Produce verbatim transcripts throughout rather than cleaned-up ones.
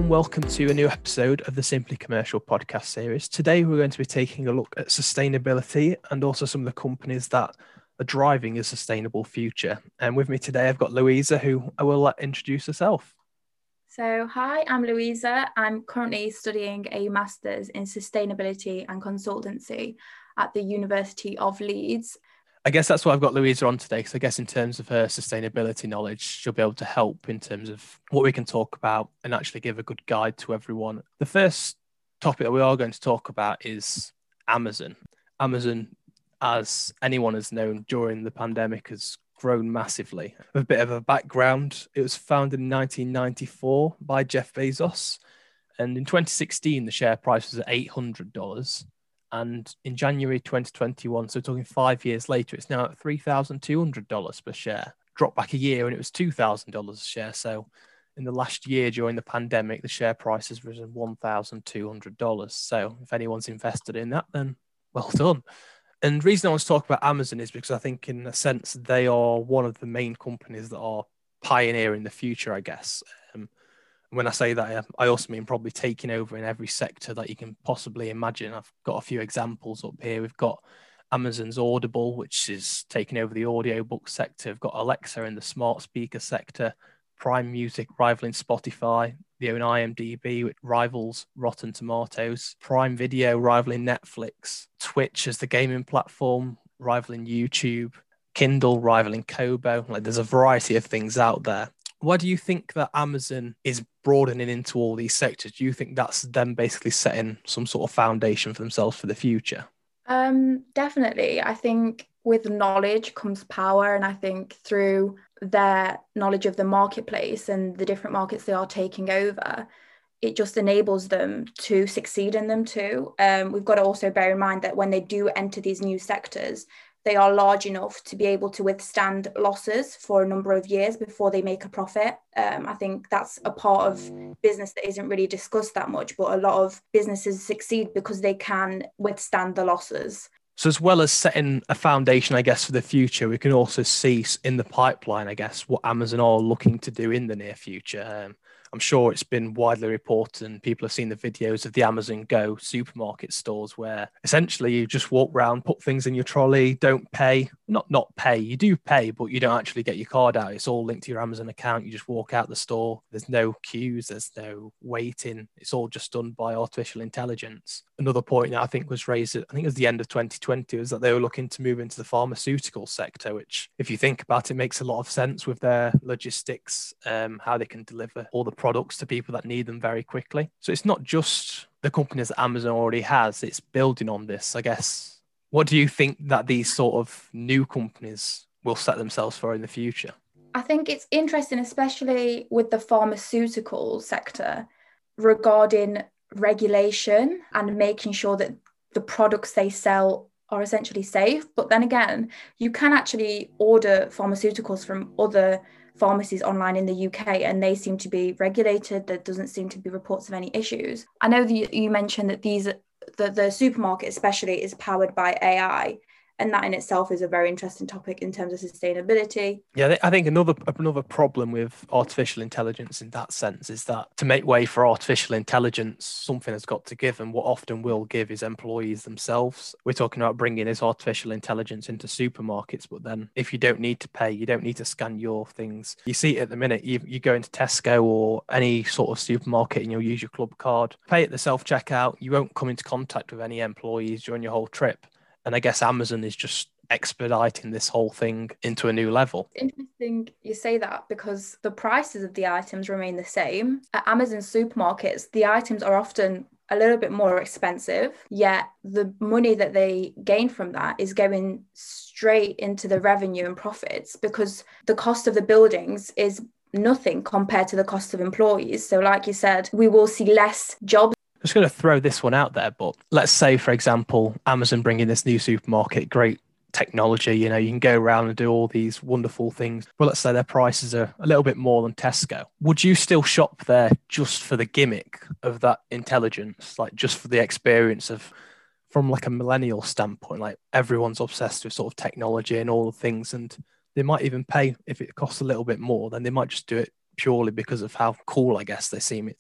and welcome to a new episode of the Simply Commercial podcast series. Today we're going to be taking a look at sustainability and also some of the companies that are driving a sustainable future. And with me today I've got Louisa, who I will let introduce herself. So hi, I'm Louisa. I'm currently studying a Master's in Sustainability and Consultancy at the University of Leeds. I guess that's why I've got Louisa on today, because I guess in terms of her sustainability knowledge, she'll be able to help in terms of what we can talk about and actually give a good guide to everyone. The first topic that we are going to talk about is Amazon. Amazon, as anyone has known during the pandemic, has grown massively. With a bit of a background, it was founded in nineteen ninety-four by Jeff Bezos. And in twenty sixteen, the share price was at eight hundred dollars. And in January twenty twenty-one, so talking five years later, it's now at three thousand two hundred dollars per share. Dropped back a year and it was two thousand dollars a share. So in the last year during the pandemic, the share price has risen one thousand two hundred dollars. So if anyone's invested in that, then well done. And the reason I want to talk about Amazon is because I think in a sense, they are one of the main companies that are pioneering the future, I guess. Um, When I say that, I also mean probably taking over in every sector that you can possibly imagine. I've got a few examples up here. We've got Amazon's Audible, which is taking over the audiobook sector. We've got Alexa in the smart speaker sector, Prime Music rivaling Spotify, the own I M D B, which rivals Rotten Tomatoes, Prime Video rivaling Netflix, Twitch as the gaming platform rivaling YouTube, Kindle rivaling Kobo. Like, there's a variety of things out there. Why do you think that Amazon is broadening into all these sectors? Do you think that's them basically setting some sort of foundation for themselves for the future? Um, definitely. I think with knowledge comes power. And I think through their knowledge of the marketplace and the different markets they are taking over, it just enables them to succeed in them too. Um, we've got to also bear in mind that when they do enter these new sectors, they are large enough to be able to withstand losses for a number of years before they make a profit. Um, I think that's a part of business that isn't really discussed that much, but a lot of businesses succeed because they can withstand the losses. So as well as setting a foundation, I guess, for the future, we can also see in the pipeline, I guess, what Amazon are looking to do in the near future. Um, I'm sure it's been widely reported and people have seen the videos of the Amazon Go supermarket stores where essentially you just walk around, put things in your trolley, don't pay, not not pay, you do pay, but you don't actually get your card out. It's all linked to your Amazon account. You just walk out the store. There's no queues, there's no waiting. It's all just done by artificial intelligence. Another point that I think was raised, I think it was the end of twenty twenty, was that they were looking to move into the pharmaceutical sector, which if you think about it, makes a lot of sense with their logistics, um, how they can deliver all the products to people that need them very quickly. So it's not just the companies that Amazon already has, it's building on this, I guess. What do you think that these sort of new companies will set themselves for in the future? I think it's interesting, especially with the pharmaceutical sector, regarding regulation and making sure that the products they sell are essentially safe. But then again, you can actually order pharmaceuticals from other pharmacies online in the U K and they seem to be regulated. There doesn't seem to be reports of any issues. I know that you mentioned that these the, the supermarket especially is powered by A I, and that in itself is a very interesting topic in terms of sustainability. Yeah, I think another another problem with artificial intelligence in that sense is that to make way for artificial intelligence, something has got to give, and what often will give is employees themselves. We're talking about bringing this artificial intelligence into supermarkets, but then if you don't need to pay, you don't need to scan your things. You see it at the minute, you, you go into Tesco or any sort of supermarket and you'll use your club card, pay at the self-checkout, you won't come into contact with any employees during your whole trip. And I guess Amazon is just expediting this whole thing into a new level. It's interesting you say that because the prices of the items remain the same. At Amazon supermarkets, the items are often a little bit more expensive, yet the money that they gain from that is going straight into the revenue and profits because the cost of the buildings is nothing compared to the cost of employees. So like you said, we will see less jobs. I'm just going to throw this one out there, but let's say, for example, Amazon bringing this new supermarket, great technology, you know, you can go around and do all these wonderful things. But let's say their prices are a little bit more than Tesco. Would you still shop there just for the gimmick of that intelligence, like just for the experience of, from like a millennial standpoint, like everyone's obsessed with sort of technology and all the things, and they might even pay if it costs a little bit more, then they might just do it purely because of how cool, I guess, they seem it to be.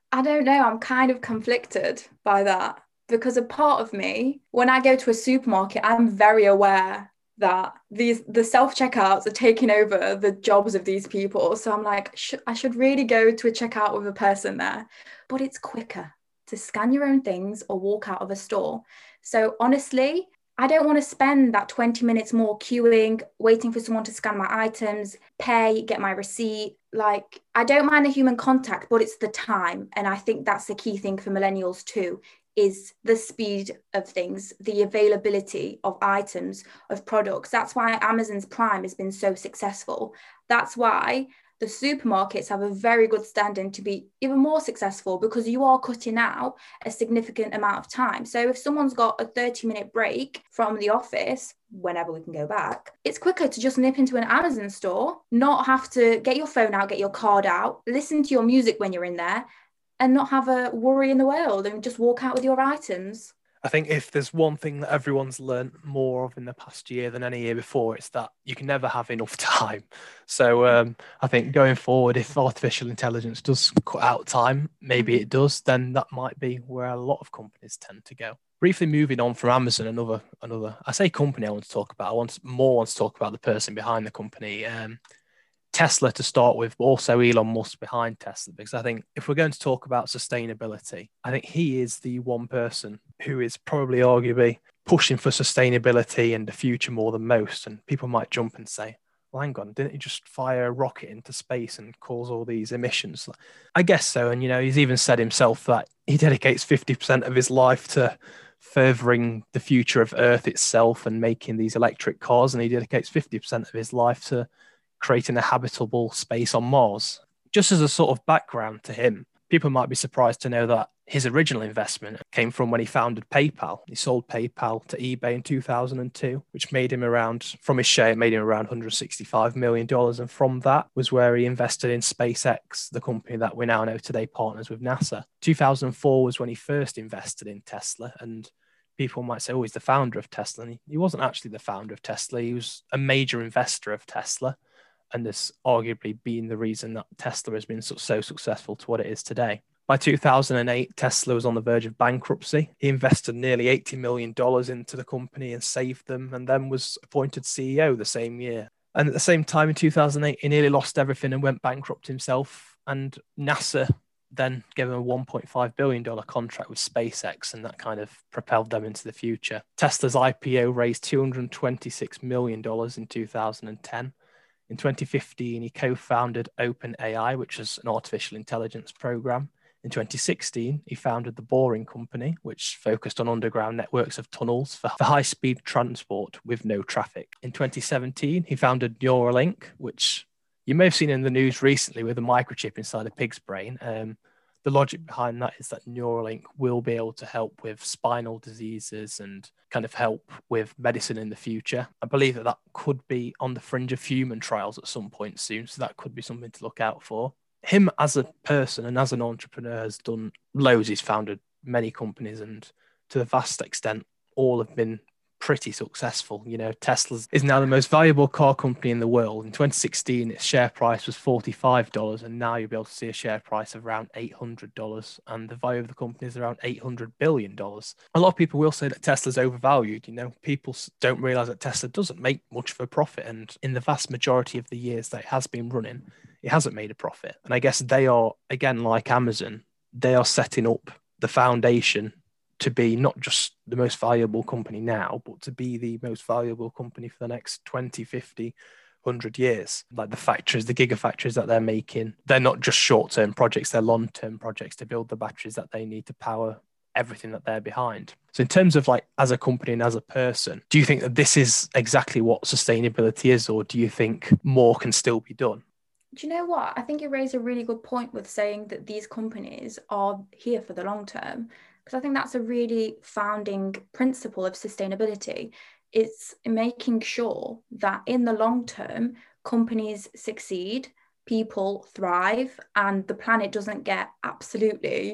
I don't know. I'm kind of conflicted by that because a part of me, when I go to a supermarket, I'm very aware that these the self-checkouts are taking over the jobs of these people. So I'm like, sh- I should really go to a checkout with a person there. But it's quicker to scan your own things or walk out of a store. So honestly, I don't want to spend that twenty minutes more queuing, waiting for someone to scan my items, pay, get my receipt. Like, I don't mind the human contact, but it's the time. And I think that's the key thing for millennials too, is the speed of things, the availability of items, of products. That's why Amazon's Prime has been so successful. That's why the supermarkets have a very good standing to be even more successful, because you are cutting out a significant amount of time. So if someone's got a thirty minute break from the office, whenever we can go back, it's quicker to just nip into an Amazon store, not have to get your phone out, get your card out, listen to your music when you're in there, and not have a worry in the world, and just walk out with your items. I think if there's one thing that everyone's learned more of in the past year than any year before, it's that you can never have enough time. So um, I think going forward, if artificial intelligence does cut out time, maybe Mm-hmm. it does, then that might be where a lot of companies tend to go. Briefly moving on from Amazon, another, another, I say company I want to talk about. I want more want to talk about the person behind the company. Um, Tesla to start with, but also Elon Musk behind Tesla, because I think if we're going to talk about sustainability, I think he is the one person who is probably arguably pushing for sustainability and the future more than most. And people might jump and say, well, hang on, didn't he just fire a rocket into space and cause all these emissions? I guess so. And, you know, he's even said himself that he dedicates fifty percent of his life to furthering the future of Earth itself and making these electric cars. And he dedicates fifty percent of his life to creating a habitable space on Mars. Just as a sort of background to him, people might be surprised to know that his original investment came from when he founded PayPal. He sold PayPal to eBay in two thousand two, which made him around, from his share, it made him around one hundred sixty-five million dollars. And from that was where he invested in SpaceX, the company that we now know today partners with NASA. two thousand four was when he first invested in Tesla. And people might say, oh, he's the founder of Tesla. And he wasn't actually the founder of Tesla. He was a major investor of Tesla, and this arguably being the reason that Tesla has been so, so successful to what it is today. By two thousand eight, Tesla was on the verge of bankruptcy. He invested nearly eighty million dollars into the company and saved them, and then was appointed C E O the same year. And at the same time, in two thousand eight, he nearly lost everything and went bankrupt himself. And NASA then gave him a one point five billion dollars contract with SpaceX, and that kind of propelled them into the future. Tesla's I P O raised two hundred twenty-six million dollars in two thousand ten. In twenty fifteen, he co-founded OpenAI, which is an artificial intelligence program. In twenty sixteen, he founded the Boring Company, which focused on underground networks of tunnels for, for high-speed transport with no traffic. In twenty seventeen, he founded Neuralink, which you may have seen in the news recently with a microchip inside a pig's brain. Um, the logic behind that is that Neuralink will be able to help with spinal diseases and kind of help with medicine in the future. I believe that that could be on the fringe of human trials at some point soon, so that could be something to look out for. Him as a person and as an entrepreneur has done loads. He's founded many companies, and to a vast extent, all have been pretty successful. You know, Tesla is now the most valuable car company in the world. In twenty sixteen, its share price was forty-five dollars, and now you'll be able to see a share price of around eight hundred dollars, and the value of the company is around eight hundred billion dollars. A lot of people will say that Tesla's overvalued. You know, people don't realize that Tesla doesn't make much of a profit, and in the vast majority of the years that it has been running, it hasn't made a profit. And I guess they are, again, like Amazon, they are setting up the foundation to be not just the most valuable company now, but to be the most valuable company for the next twenty, fifty, one hundred years. Like the factories, the gigafactories that they're making, they're not just short-term projects, they're long-term projects to build the batteries that they need to power everything that they're behind. So in terms of like as a company and as a person, do you think that this is exactly what sustainability is, or do you think more can still be done? Do you know what? I think you raise a really good point with saying that these companies are here for the long term, because I think that's a really founding principle of sustainability. It's making sure that in the long term, companies succeed, people thrive, and the planet doesn't get absolutely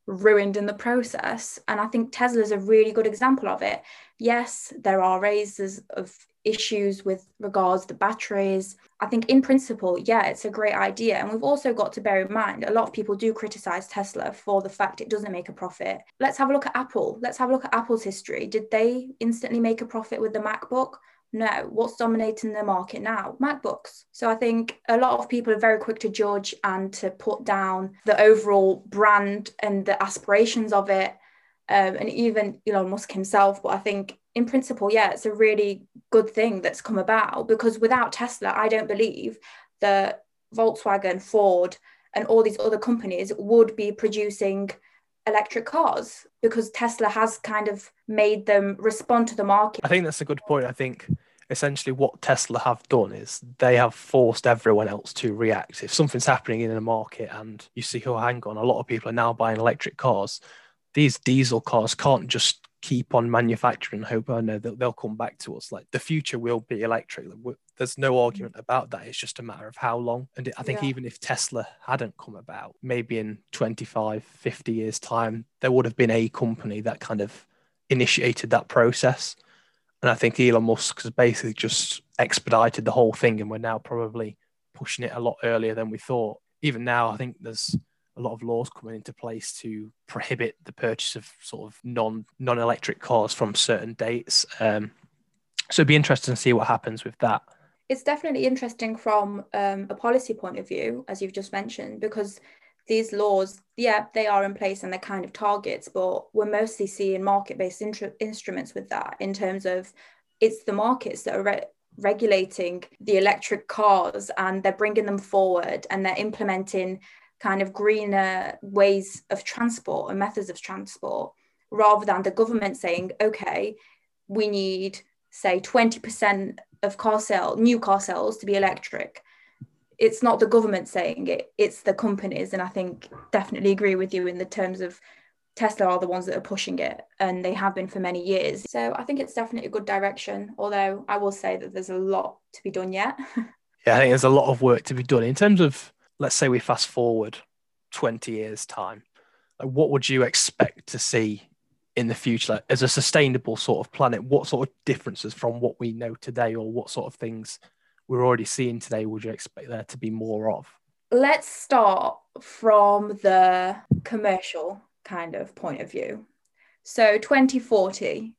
ruined in the process. And I think Tesla is a really good example of it. Yes, there are raises of issues with regards to batteries. I think in principle, yeah, it's a great idea. And we've also got to bear in mind, a lot of people do criticize Tesla for the fact it doesn't make a profit. Let's have a look at Apple. Let's have a look at Apple's history. Did they instantly make a profit with the MacBook? No. What's dominating the market now? MacBooks. So I think a lot of people are very quick to judge and to put down the overall brand and the aspirations of it, um, and even Elon Musk himself. But I think in principle, yeah, it's a really good thing that's come about, because without Tesla, I don't believe that Volkswagen, Ford, and all these other companies would be producing electric cars, because Tesla has kind of made them respond to the market. I think that's a good point. I think essentially what Tesla have done is they have forced everyone else to react. If something's happening in a market and you see, oh, hang on, a lot of people are now buying electric cars, these diesel cars can't just keep on manufacturing and hope, oh no, they'll, they'll come back to us. Like, the future will be electric. There's no argument about that. It's just a matter of how long. And I think yeah. even if Tesla hadn't come about, maybe in twenty-five, fifty years time, there would have been a company that kind of initiated that process. And I think Elon Musk has basically just expedited the whole thing, and we're now probably pushing it a lot earlier than we thought. Even now, I think there's a lot of laws coming into place to prohibit the purchase of sort of non, non-electric cars from certain dates. Um, so it'd be interesting to see what happens with that. It's definitely interesting from um, a policy point of view, as you've just mentioned, because these laws, yeah, they are in place and they're kind of targets, but we're mostly seeing market-based intru- instruments with that, in terms of it's the markets that are re- regulating the electric cars, and they're bringing them forward, and they're implementing kind of greener ways of transport and methods of transport, rather than the government saying, okay, we need, say, twenty percent of car sale, new car sales to be electric. It's not the government saying it, it's the companies. And I think definitely agree with you in the terms of Tesla are the ones that are pushing it, and they have been for many years. So I think it's definitely a good direction, although I will say that there's a lot to be done yet. Yeah, I think there's a lot of work to be done. In terms of, let's say we fast forward twenty years time, like what would you expect to see in the future, like, as a sustainable sort of planet? What sort of differences from what we know today, or what sort of things we're already seeing today, would you expect there to be more of? Let's start from the commercial kind of point of view. So twenty forty,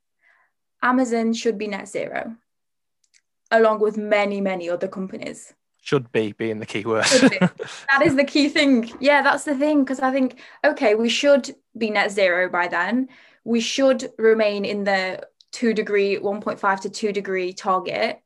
Amazon should be net zero, along with many, many other companies. Should be being the key word. That is the key thing. Yeah, that's the thing. Because I think, okay, we should be net zero by then. We should remain in the two degree, one point five to two degree target.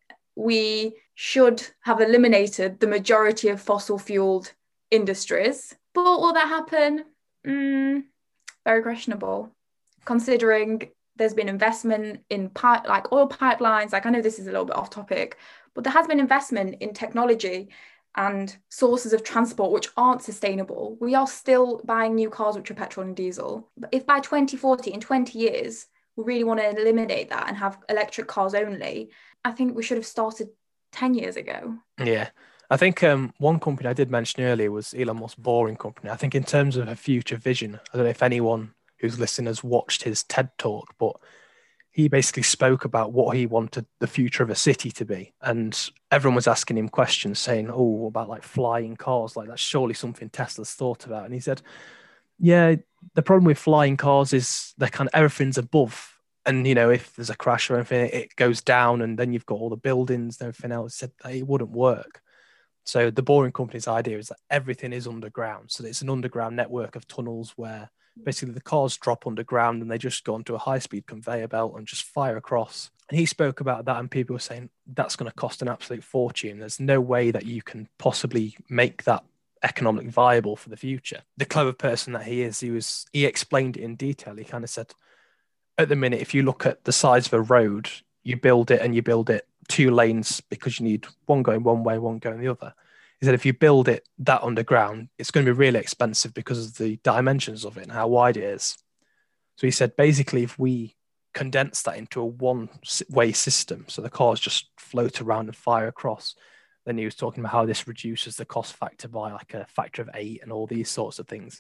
We should have eliminated the majority of fossil fueled industries. But will that happen? Mm, very questionable, considering there's been investment in pipe, like oil pipelines. Like, I know this is a little bit off topic, but there has been investment in technology and sources of transport which aren't sustainable. We are still buying new cars which are petrol and diesel. But if by twenty forty, in twenty years, we really want to eliminate that and have electric cars only, I think we should have started ten years ago. Yeah. I think um, one company I did mention earlier was Elon Musk's Boring Company. I think in terms of a future vision, I don't know if anyone who's listening has watched his TED Talk, but he basically spoke about what he wanted the future of a city to be. And everyone was asking him questions saying, oh, about like flying cars, like that's surely something Tesla's thought about. And he said, yeah, the problem with flying cars is they're kind of, everything's above. And, you know, if there's a crash or anything, it goes down and then you've got all the buildings and everything else. He said it wouldn't work. So the Boring Company's idea is that everything is underground. So it's an underground network of tunnels where basically the cars drop underground and they just go onto a high-speed conveyor belt and just fire across. And he spoke about that, and people were saying that's going to cost an absolute fortune. There's no way that you can possibly make that economic viable for the future. The clever person that he is, he was he explained it in detail. He kind of said, at the minute, if you look at the size of a road, you build it and you build it two lanes because you need one going one way, one going the other. He said if you build it that underground, it's going to be really expensive because of the dimensions of it and how wide it is. So he said basically if we condense that into a one-way system, so the cars just float around and fire across, then he was talking about how this reduces the cost factor by like a factor of eight and all these sorts of things.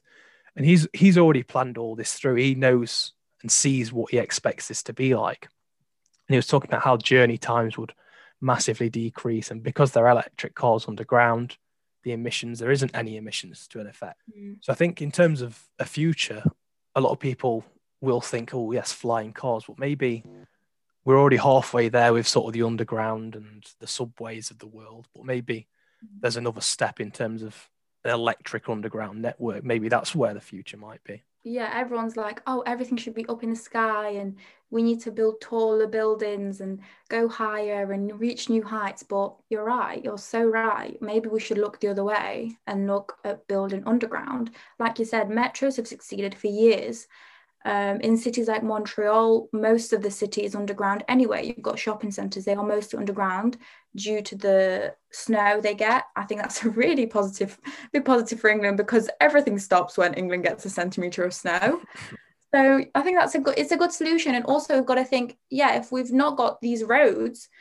And he's he's already planned all this through. He knows and sees what he expects this to be like. And he was talking about how journey times would massively decrease. And because they're electric cars underground, the emissions, there isn't any emissions to an effect. Mm. So I think in terms of a future, a lot of people will think, oh, yes, flying cars. But maybe we're already halfway there with sort of the underground and the subways of the world. But maybe there's another step in terms of an electric underground network. Maybe that's where the future might be. Yeah, everyone's like, oh, everything should be up in the sky and we need to build taller buildings and go higher and reach new heights. But you're right, you're so right. Maybe we should look the other way and look at building underground. Like you said, metros have succeeded for years. Um, in cities like Montreal, most of the city is underground anyway. You've got shopping centres, they are mostly underground due to the snow they get. I think that's a really positive, big positive for England, because everything stops when England gets a centimetre of snow. So I think that's a good, it's a good solution. And also we've got to think, yeah, if we've not got these roads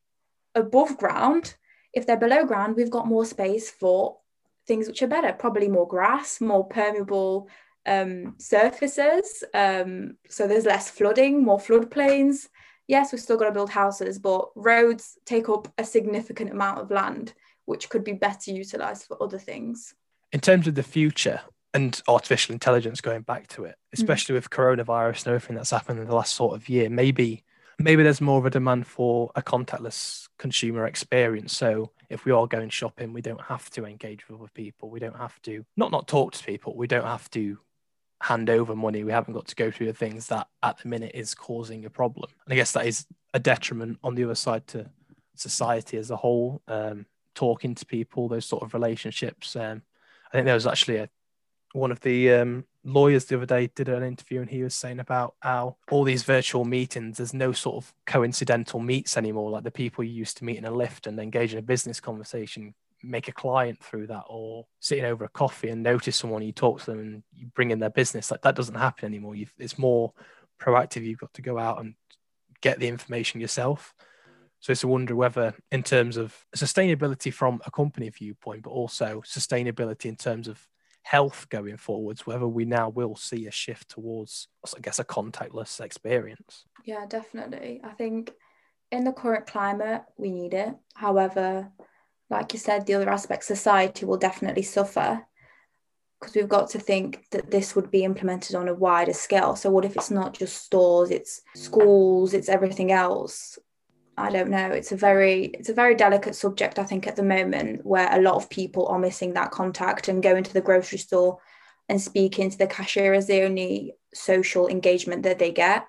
above ground, if they're below ground, we've got more space for things which are better, probably more grass, more permeable um surfaces, um so there's less flooding, more floodplains. Yes, we've still got to build houses, but roads take up a significant amount of land which could be better utilized for other things. In terms of the future and artificial intelligence, going back to it, especially mm-hmm. with coronavirus and everything that's happened in the last sort of year, maybe maybe there's more of a demand for a contactless consumer experience. So if we are going shopping, we don't have to engage with other people, we don't have to not not talk to people, we don't have to hand over money, we haven't got to go through the things that at the minute is causing a problem. And I guess that is a detriment on the other side to society as a whole, um, talking to people, those sort of relationships. Um, I think there was actually a, one of the um, lawyers the other day did an interview and he was saying about how all these virtual meetings, there's no sort of coincidental meets anymore, like the people you used to meet in a lift and engage in a business conversation, make a client through that, or sitting over a coffee and notice someone, you talk to them and you bring in their business. Like that doesn't happen anymore. You've, it's more proactive. You've got to go out and get the information yourself. So it's a wonder whether in terms of sustainability from a company viewpoint, but also sustainability in terms of health going forwards, whether we now will see a shift towards, I guess, a contactless experience. Yeah, definitely. I think in the current climate, we need it. However, like you said, the other aspects, society will definitely suffer, because we've got to think that this would be implemented on a wider scale. So what if it's not just stores, it's schools, it's everything else? I don't know. It's a very, it's a very delicate subject, I think, at the moment, where a lot of people are missing that contact and going to the grocery store and speaking to the cashier is the only social engagement that they get.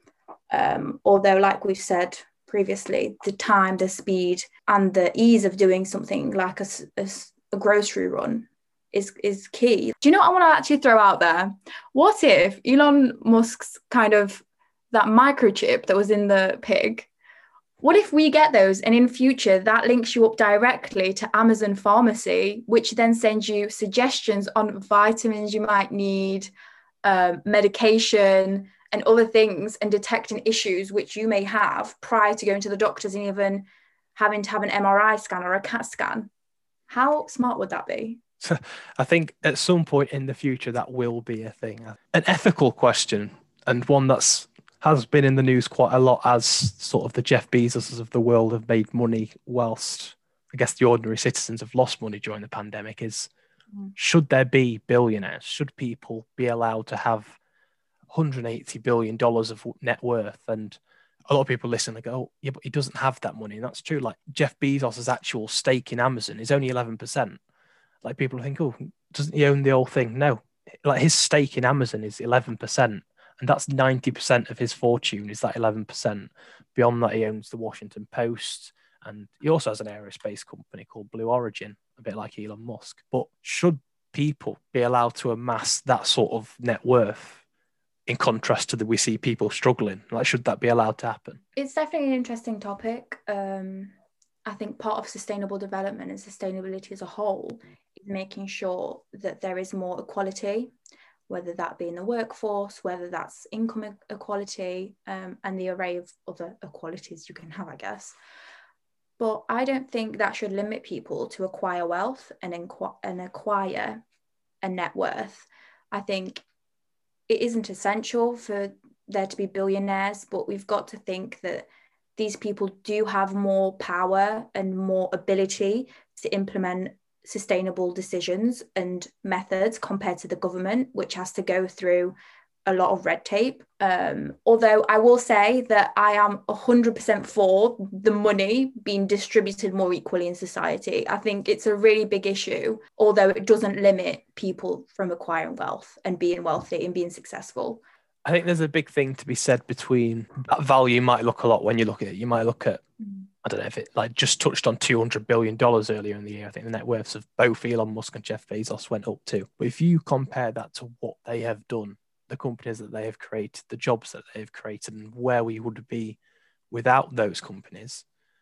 Um, although, like we've said previously, the time, the speed and the ease of doing something like a, a, a grocery run is is key. Do you know what I want to actually throw out there? What if Elon Musk's kind of that microchip that was in the pig, what if we get those and in future that links you up directly to Amazon Pharmacy, which then sends you suggestions on vitamins you might need, um, medication and other things, and detecting issues which you may have prior to going to the doctors and even having to have an M R I scan or a CAT scan? How smart would that be? So I think at some point in the future that will be a thing. An ethical question, and one that's has been in the news quite a lot as sort of the Jeff Bezoses of the world have made money whilst I guess the ordinary citizens have lost money during the pandemic, is mm. should there be billionaires? Should people be allowed to have one hundred eighty billion dollars of net worth? And a lot of people listen and go, oh, yeah, but he doesn't have that money. And that's true. Like Jeff Bezos' actual stake in Amazon is only eleven percent. Like people think, oh, doesn't he own the whole thing? No, like his stake in Amazon is eleven percent. And that's ninety percent of his fortune is that eleven percent. Beyond that, he owns the Washington Post. And he also has an aerospace company called Blue Origin, a bit like Elon Musk. But should people be allowed to amass that sort of net worth in contrast to the we see people struggling? Like, should that be allowed to happen? It's definitely an interesting topic. Um, I think part of sustainable development and sustainability as a whole is making sure that there is more equality, whether that be in the workforce, whether that's income equality, um, and the array of other equalities you can have, I guess. But I don't think that should limit people to acquire wealth and, inqu- and acquire a net worth. I think it isn't essential for there to be billionaires, but we've got to think that these people do have more power and more ability to implement sustainable decisions and methods compared to the government, which has to go through a lot of red tape. Um, although I will say that I am one hundred percent for the money being distributed more equally in society. I think it's a really big issue, although it doesn't limit people from acquiring wealth and being wealthy and being successful. I think there's a big thing to be said between that value might look a lot when you look at it. You might look at, mm. I don't know if it like just touched on two hundred billion dollars earlier in the year. I think the net worths of both Elon Musk and Jeff Bezos went up too. But if you compare that to what they have done, the companies that they have created, the jobs that they've created, and where we would be without those companies,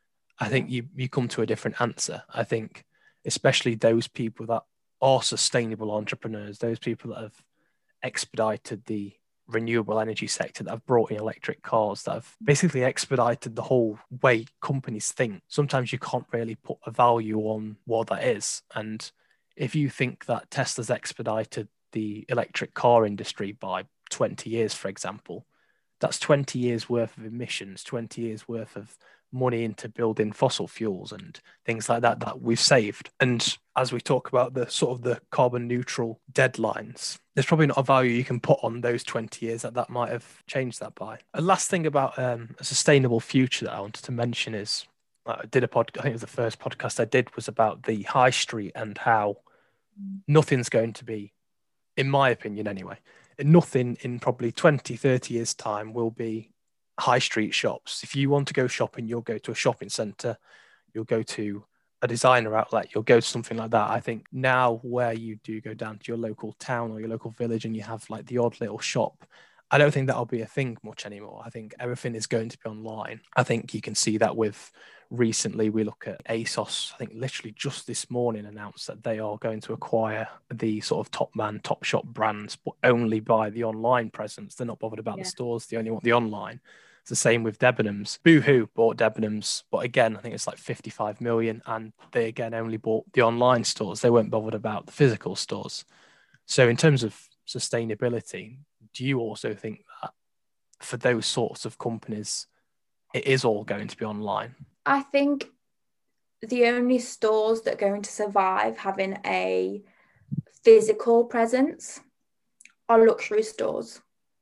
I think you, you come to a different answer. I think especially those people that are sustainable entrepreneurs, those people that have expedited the renewable energy sector, that have brought in electric cars, that have basically expedited the whole way companies think. Sometimes you can't really put a value on what that is. And if you think that Tesla's expedited the electric car industry by twenty years, for example, that's twenty years worth of emissions, twenty years worth of money into building fossil fuels and things like that that we've saved. And as we talk about the sort of the carbon neutral deadlines, there's probably not a value you can put on those twenty years that that might have changed that by. A last thing about um, a sustainable future that I wanted to mention is I did a pod, I think it was the first podcast I did was about the high street and how nothing's going to be, in my opinion anyway, nothing in probably twenty, thirty years time will be high street shops. If you want to go shopping, you'll go to a shopping centre, you'll go to a designer outlet, you'll go to something like that. I think now where you do go down to your local town or your local village and you have like the odd little shop, I don't think that'll be a thing much anymore. I think everything is going to be online. I think you can see that with recently we look at ASOS, I think literally just this morning announced that they are going to acquire the sort of top man, top shop brands, but only by the online presence. They're not bothered about yeah. the stores. They only want the online. It's the same with Debenhams. Boohoo bought Debenhams, but again, I think it's like fifty-five million. And they again only bought the online stores. They weren't bothered about the physical stores. So in terms of sustainability, do you also think that for those sorts of companies, it is all going to be online? I think the only stores that are going to survive having a physical presence are luxury stores.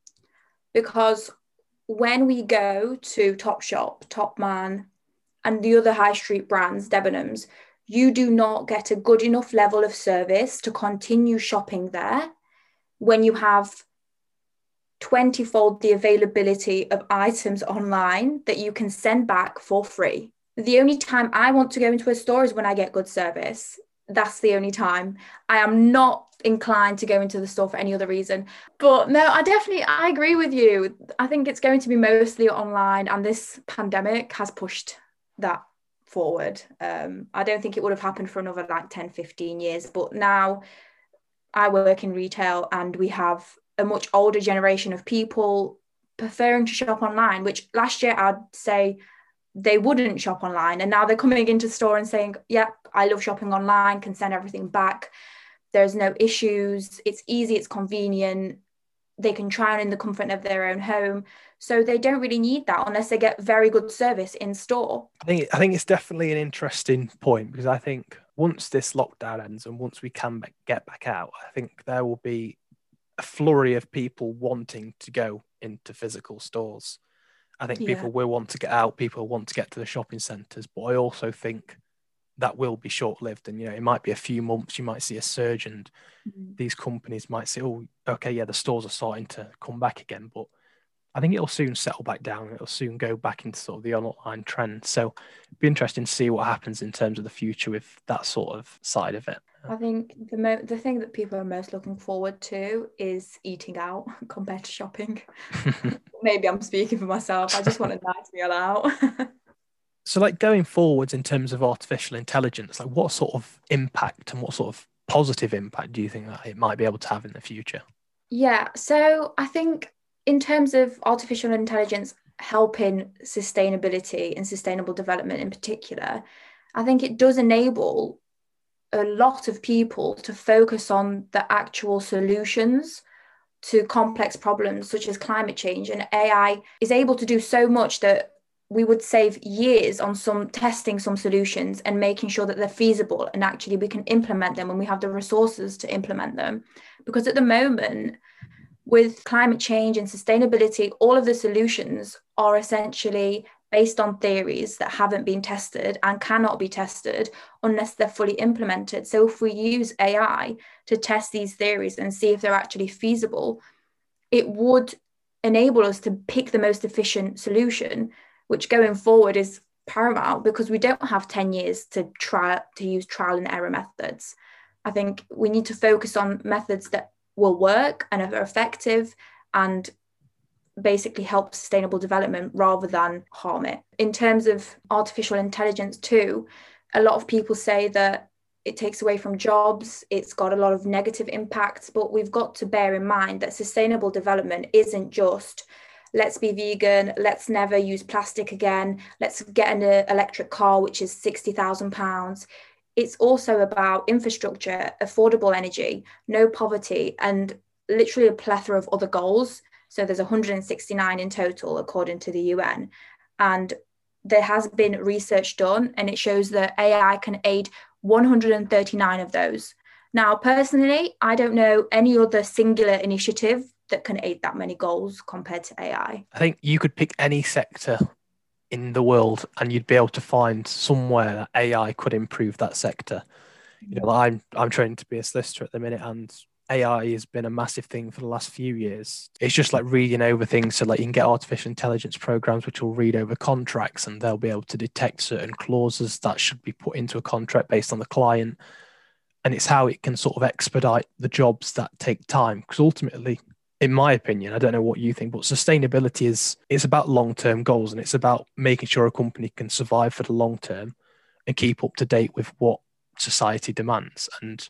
Because when we go to Topshop, Topman, and the other high street brands, Debenhams, you do not get a good enough level of service to continue shopping there when you have twenty-fold the availability of items online that you can send back for free. The only time I want to go into a store is when I get good service. That's the only time. I am not inclined to go into the store for any other reason. But no, I definitely, I agree with you. I think it's going to be mostly online, and this pandemic has pushed that forward. Um, I don't think it would have happened for another like ten, fifteen years. But now I work in retail and we have a much older generation of people preferring to shop online, which last year I'd say they wouldn't shop online. And now they're coming into the store and saying, yep, I love shopping online, can send everything back. There's no issues. It's easy, it's convenient. They can try on in the comfort of their own home. So they don't really need that unless they get very good service in store. I think, I think it's definitely an interesting point, because I think once this lockdown ends and once we can get back out, I think there will be a flurry of people wanting to go into physical stores. I think people yeah. will want to get out, people want to get to the shopping centres, but I also think that will be short-lived, and you know it might be a few months, you might see a surge, and mm-hmm. these companies might say, oh, okay, yeah, the stores are starting to come back again, but I think it'll soon settle back down, it'll soon go back into sort of the online trend. So it'd be interesting to see what happens in terms of the future with that sort of side of it. I think the mo- the thing that people are most looking forward to is eating out compared to shopping. Maybe I'm speaking for myself. I just want a nice meal out. So like going forwards in terms of artificial intelligence, like what sort of impact and what sort of positive impact do you think that it might be able to have in the future? Yeah, so I think in terms of artificial intelligence helping sustainability and sustainable development in particular, I think it does enable a lot of people to focus on the actual solutions to complex problems such as climate change. And A I is able to do so much that we would save years on some testing some solutions and making sure that they're feasible and actually we can implement them when we have the resources to implement them. Because at the moment, with climate change and sustainability, all of the solutions are essentially based on theories that haven't been tested and cannot be tested unless they're fully implemented. So if we use A I to test these theories and see if they're actually feasible, it would enable us to pick the most efficient solution, which going forward is paramount because we don't have ten years to try to use trial and error methods. I think we need to focus on methods that will work and are effective and basically help sustainable development rather than harm it. In terms of artificial intelligence too, a lot of people say that it takes away from jobs, it's got a lot of negative impacts, but we've got to bear in mind that sustainable development isn't just let's be vegan, let's never use plastic again, let's get an electric car, which is sixty thousand pounds. It's also about infrastructure, affordable energy, no poverty, and literally a plethora of other goals. So there's one hundred sixty-nine in total, according to the U N. And there has been research done, and it shows that A I can aid one hundred thirty-nine of those. Now, personally, I don't know any other singular initiative that can aid that many goals compared to A I. I think you could pick any sector in the world and you'd be able to find somewhere that A I could improve that sector. You know, I'm I'm training to be a solicitor at the minute, and A I has been a massive thing for the last few years. It's just like reading over things. So like you can get artificial intelligence programs which will read over contracts and they'll be able to detect certain clauses that should be put into a contract based on the client. And it's how it can sort of expedite the jobs that take time. Because ultimately, in my opinion, I don't know what you think, but sustainability is it's about long-term goals, and it's about making sure a company can survive for the long term and keep up to date with what society demands. And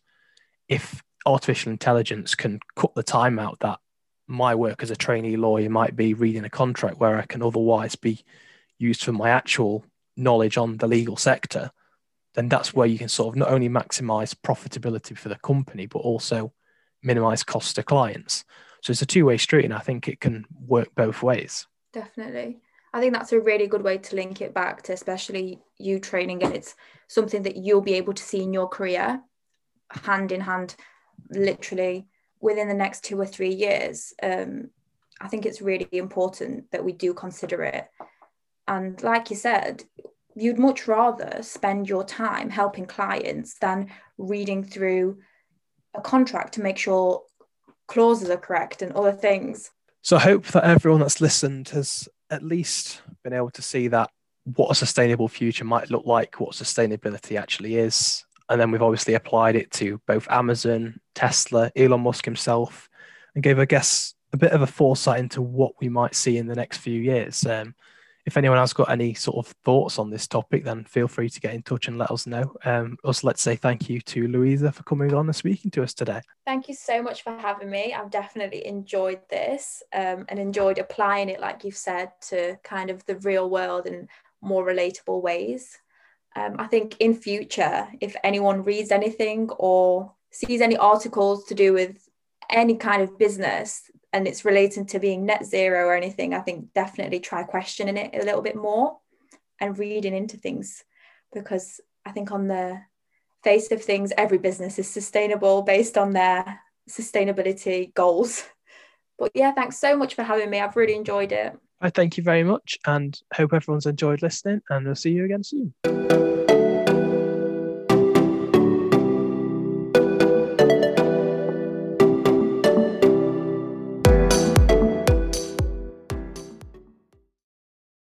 if artificial intelligence can cut the time out that my work as a trainee lawyer might be reading a contract where I can otherwise be used for my actual knowledge on the legal sector, then that's where you can sort of not only maximize profitability for the company, but also minimize costs to clients. So it's a two-way street, and I think it can work both ways. Definitely. I think that's a really good way to link it back to especially you training, and it's something that you'll be able to see in your career hand in hand, literally within the next two or three years. Um, I think it's really important that we do consider it. And like you said, you'd much rather spend your time helping clients than reading through a contract to make sure clauses are correct and other things. So I hope that everyone that's listened has at least been able to see that what a sustainable future might look like, what sustainability actually is. And then we've obviously applied it to both Amazon, Tesla, Elon Musk himself, and gave, I guess, a bit of a foresight into what we might see in the next few years. Um, if anyone has got any sort of thoughts on this topic, then feel free to get in touch and let us know. Um, also, let's say thank you to Louisa for coming on and speaking to us today. Thank you so much for having me. I've definitely enjoyed this um, and enjoyed applying it, like you've said, to kind of the real world in more relatable ways. Um, I think in future, if anyone reads anything or sees any articles to do with any kind of business and it's related to being net zero or anything, I think definitely try questioning it a little bit more and reading into things, because I think on the face of things, every business is sustainable based on their sustainability goals. But yeah, thanks so much for having me. I've really enjoyed it. I thank you very much, and hope everyone's enjoyed listening, and we'll see you again soon.